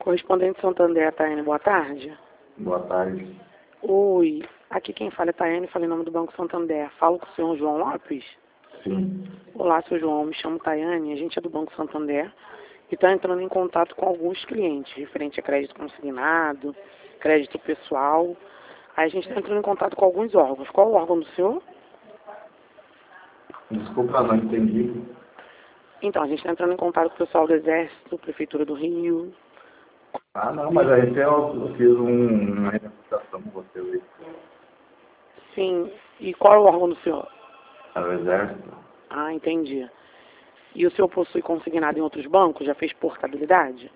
Correspondente Santander, Taiane, boa tarde. Boa tarde. Oi, aqui quem fala é Taiane, fala em nome do Banco Santander. Falo com o senhor João Lopes? Sim. Olá, seu João, me chamo Taiane, a gente é do Banco Santander e está entrando em contato com alguns clientes, referente a crédito consignado, crédito pessoal. Aí a gente está entrando em contato com alguns órgãos. Qual o órgão do senhor? Desculpa, não entendi. Então, a gente está entrando em contato com o pessoal do Exército, Prefeitura do Rio. Ah, não, mas aí eu fiz uma representação com você hoje. Sim, e qual é o órgão do senhor? É o Exército. Ah, entendi. E o senhor possui consignado em outros bancos? Já fez portabilidade?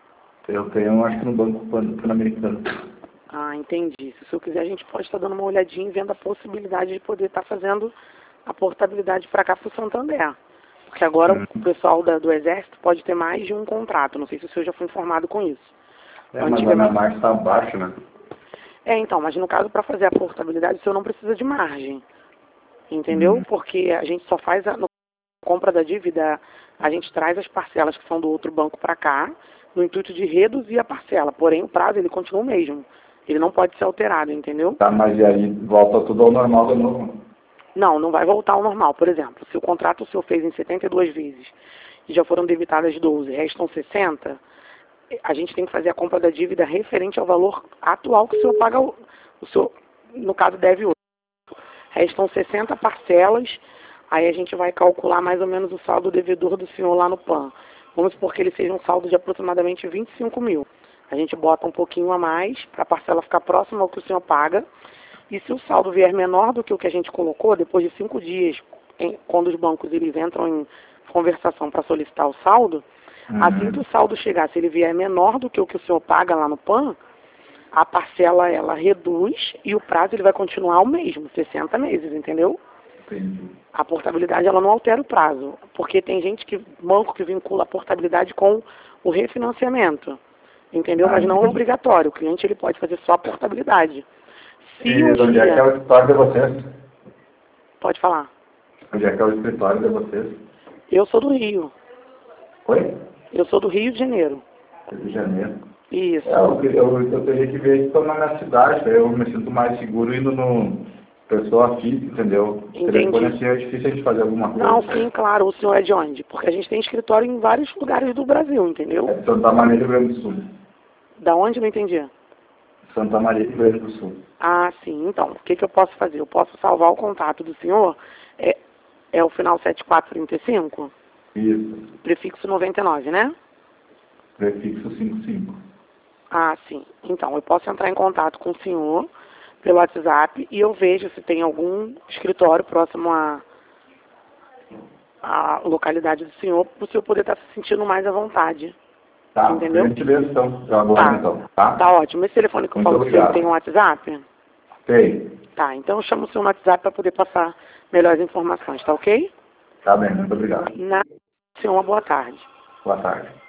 Eu tenho, acho que no Banco Pan-Americano. Ah, entendi. Se o senhor quiser, a gente pode estar dando uma olhadinha e vendo a possibilidade de poder estar fazendo a portabilidade para cá para o Santander. Porque agora o pessoal do Exército pode ter mais de um contrato. Não sei se o senhor já foi informado com isso. Mas a minha margem está baixa, né? Então, mas no caso, para fazer a portabilidade, o senhor não precisa de margem. Entendeu? Porque a gente só faz no compra da dívida, a gente traz as parcelas que são do outro banco para cá, no intuito de reduzir a parcela. Porém, o prazo ele continua o mesmo. Ele não pode ser alterado, entendeu? Tá, mas e aí volta tudo ao normal de novo? Não, não vai voltar ao normal. Por exemplo, se o contrato o senhor fez em 72 vezes e já foram debitadas 12, restam 60, a gente tem que fazer a compra da dívida referente ao valor atual que o senhor paga, o senhor, no caso, deve hoje. Restam 60 parcelas, aí a gente vai calcular mais ou menos o saldo devedor do senhor lá no PAN. Vamos supor que ele seja um saldo de aproximadamente 25 mil. A gente bota um pouquinho a mais para a parcela ficar próxima ao que o senhor paga. E se o saldo vier menor do que o que a gente colocou, depois de 5 dias, quando os bancos eles entram em conversação para solicitar o saldo, assim que o saldo chegar, se ele vier menor do que o senhor paga lá no PAN, a parcela ela reduz e o prazo ele vai continuar o mesmo, 60 meses, entendeu? Entendi. A portabilidade ela não altera o prazo, porque tem banco que vincula a portabilidade com o refinanciamento, entendeu? Mas não é obrigatório, o cliente ele pode fazer só a portabilidade. E onde é que é o escritório de vocês? Pode falar. Onde é que é o escritório de vocês? Eu sou do Rio. Oi? Eu sou do Rio de Janeiro. Rio de Janeiro. Isso. Eu teria que ver isso na minha cidade, eu me sinto mais seguro indo no pessoa física, entendeu? Entendi. Telefone assim é difícil a gente fazer alguma coisa. Não, sim, claro. O senhor é de onde? Porque a gente tem escritório em vários lugares do Brasil, entendeu? É de Santa Maria, Rio Grande do Sul. Da onde? Não entendi. Santa Maria, Rio Grande do Sul. Ah, sim. Então, o que eu posso fazer? Eu posso salvar o contato do senhor, é o final 7435? Isso. Prefixo 99, né? Prefixo 55. Ah, sim. Então, eu posso entrar em contato com o senhor pelo WhatsApp e eu vejo se tem algum escritório próximo à localidade do senhor, para o senhor poder estar se sentindo mais à vontade. Tá, entendeu? a gente vê então. Já agora então, tá? Tá ótimo. Esse telefone que eu falo com o senhor tem um WhatsApp? Tem. Tá, então eu chamo o senhor no WhatsApp para poder passar melhores informações, tá ok? Tá bem, muito obrigado. Senhor, uma boa tarde. Boa tarde.